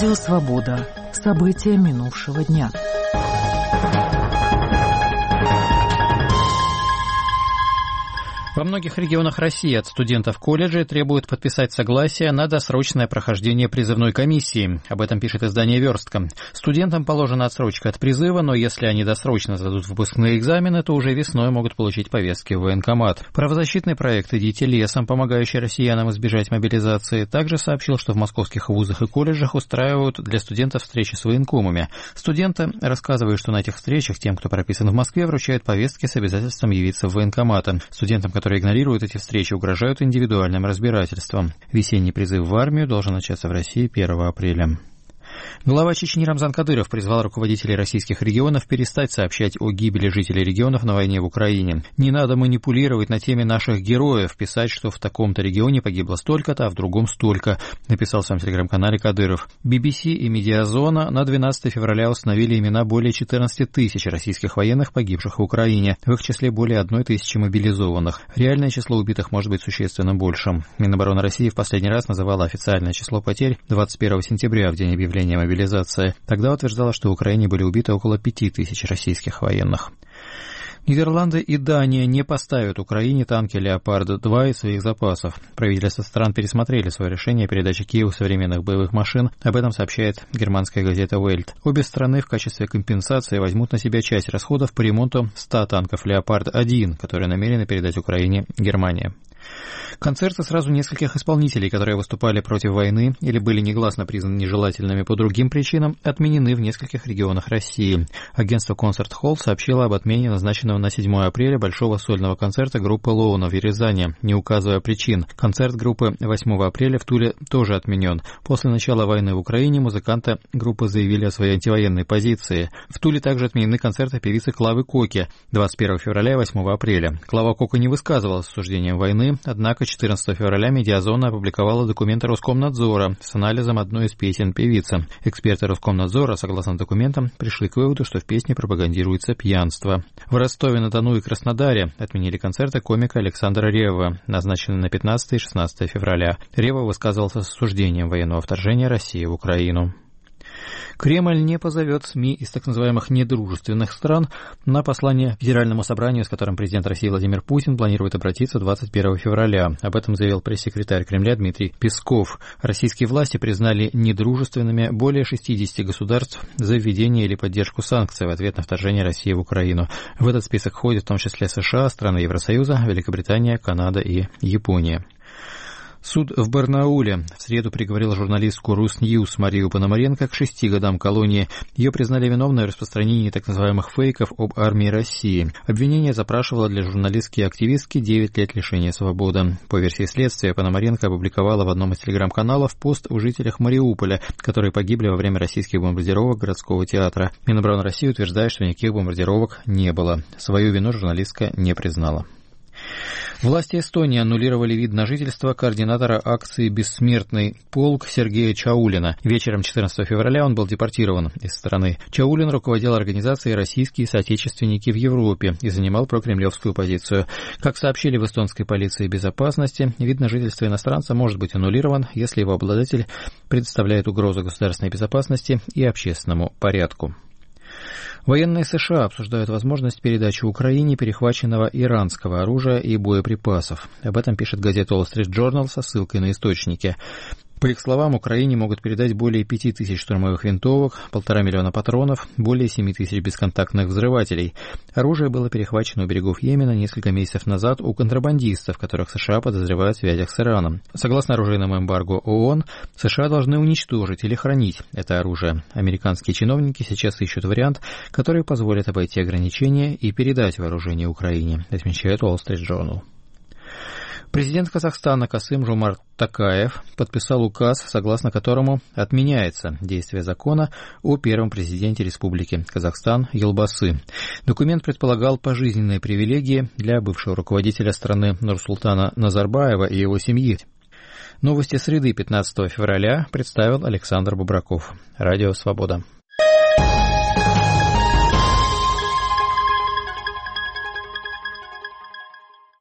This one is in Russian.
Радио «Свобода». События минувшего дня. Во многих регионах России от студентов колледжей требуют подписать согласие на досрочное прохождение призывной комиссии. Об этом пишет издание «Верстка». Студентам положена отсрочка от призыва, но если они досрочно сдадут выпускные экзамены, то уже весной могут получить повестки в военкомат. Правозащитный проект «Идите лесом», помогающий россиянам избежать мобилизации, также сообщил, что в московских вузах и колледжах устраивают для студентов встречи с военкомами. Студенты рассказывают, что на этих встречах тем, кто прописан в Москве, вручают повестки с обязательством явиться в военкомат. Студентам, которые игнорируют эти встречи, угрожают индивидуальным разбирательством. Весенний призыв в армию должен начаться в России 1 апреля. Глава Чечни Рамзан Кадыров призвал руководителей российских регионов перестать сообщать о гибели жителей регионов на войне в Украине. Не надо манипулировать на теме наших героев, писать, что в таком-то регионе погибло столько-то, а в другом столько, написал в своем телеграм-канале Кадыров. BBC и Медиазона на 12 февраля установили имена более 14 тысяч российских военных, погибших в Украине, в их числе более 1 тысячи мобилизованных. Реальное число убитых может быть существенно большим. Минобороны России в последний раз называла официальное число потерь 21 сентября, в день объявления мобилизации. Тогда утверждала, что в Украине были убиты около 5000 российских военных. Нидерланды и Дания не поставят Украине танки «Леопард-2» из своих запасов. Правительства стран пересмотрели свое решение о передаче Киеву современных боевых машин. Об этом сообщает германская газета «Welt». Обе страны в качестве компенсации возьмут на себя часть расходов по ремонту 100 танков «Леопард-1», которые намерены передать Украине Германия. Концерты сразу нескольких исполнителей, которые выступали против войны или были негласно признаны нежелательными по другим причинам, отменены в нескольких регионах России. Агентство «Концерт Холл» сообщило об отмене назначенного на 7 апреля большого сольного концерта группы «Лоуна» в Рязани, не указывая причин. Концерт группы 8 апреля в Туле тоже отменен. После начала войны в Украине музыканты группы заявили о своей антивоенной позиции. В Туле также отменены концерты певицы Клавы Коки 21 февраля и 8 апреля. Клава Кока не высказывалась с осуждением войны, однако 14 февраля Медиазона опубликовала документы Роскомнадзора с анализом одной из песен певицы. Эксперты Роскомнадзора, согласно документам, пришли к выводу, что в песне пропагандируется пьянство. В Ростове-на-Дону и Краснодаре отменили концерты комика Александра Реввы, назначенные на 15 и 16 февраля. Ревва высказывался с осуждением военного вторжения России в Украину. Кремль не позовет СМИ из так называемых недружественных стран на послание Федеральному собранию, с которым президент России Владимир Путин планирует обратиться 21 февраля. Об этом заявил пресс-секретарь Кремля Дмитрий Песков. Российские власти признали недружественными более 60 государств за введение или поддержку санкций в ответ на вторжение России в Украину. В этот список входят в том числе США, страны Евросоюза, Великобритания, Канада и Япония. Суд в Барнауле в среду приговорил журналистку «Русньюз» Марию Пономаренко к 6 годам колонии. Ее признали виновной в распространении так называемых фейков об армии России. Обвинение запрашивало для журналистки и активистки 9 лет лишения свободы. По версии следствия, Пономаренко опубликовала в одном из телеграм-каналов пост о жителях Мариуполя, которые погибли во время российских бомбардировок городского театра. Минобороны России утверждает, что никаких бомбардировок не было. Свою вину журналистка не признала. Власти Эстонии аннулировали вид на жительство координатора акции «Бессмертный полк» Сергея Чаулина. Вечером 14 февраля он был депортирован из страны. Чаулин руководил организацией «Российские соотечественники в Европе» и занимал прокремлевскую позицию. Как сообщили в эстонской полиции безопасности, вид на жительство иностранца может быть аннулирован, если его обладатель представляет угрозу государственной безопасности и общественному порядку. Военные США обсуждают возможность передачи Украине перехваченного иранского оружия и боеприпасов. Об этом пишет газета Wall Street Journal со ссылкой на источники. По их словам, Украине могут передать более 5000 штурмовых винтовок, 1,5 миллиона патронов, более 7000 бесконтактных взрывателей. Оружие было перехвачено у берегов Йемена несколько месяцев назад у контрабандистов, которых США подозревают в связях с Ираном. Согласно оружейному эмбарго ООН, США должны уничтожить или хранить это оружие. Американские чиновники сейчас ищут вариант, который позволит обойти ограничения и передать вооружение Украине, отмечает Wall Street Journal. Президент Казахстана Касым-Жомарт Токаев подписал указ, согласно которому отменяется действие закона о первом президенте Республики Казахстан Елбасы. Документ предполагал пожизненные привилегии для бывшего руководителя страны Нурсултана Назарбаева и его семьи. Новости среды 15 февраля представил Александр Бубраков. Радио «Свобода».